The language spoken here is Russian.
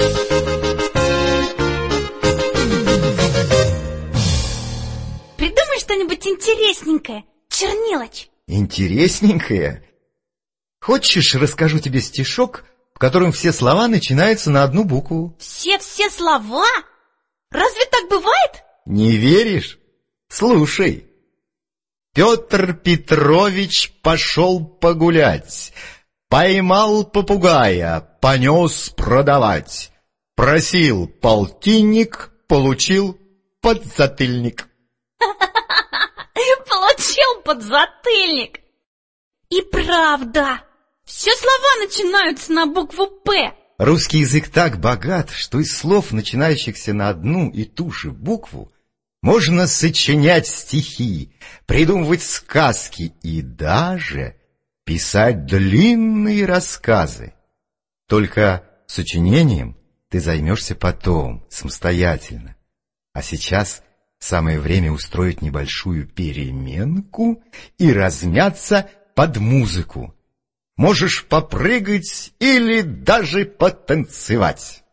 Придумай что-нибудь интересненькое, Чернилыч. Интересненькое? Хочешь, расскажу тебе стишок, в котором все слова начинаются на одну букву? Все слова? Разве так бывает? Не веришь? Слушай. Петр Петрович пошел погулять, поймал попугая, понес продавать. Просил полтинник, получил подзатыльник. Получил подзатыльник. И правда, все слова начинаются на букву «П». Русский язык так богат, что из слов, начинающихся на одну и ту же букву, можно сочинять стихи, придумывать сказки и даже писать длинные рассказы. Только сочинением ты займешься потом, самостоятельно. А сейчас самое время устроить небольшую переменку и размяться под музыку. Можешь попрыгать или даже потанцевать.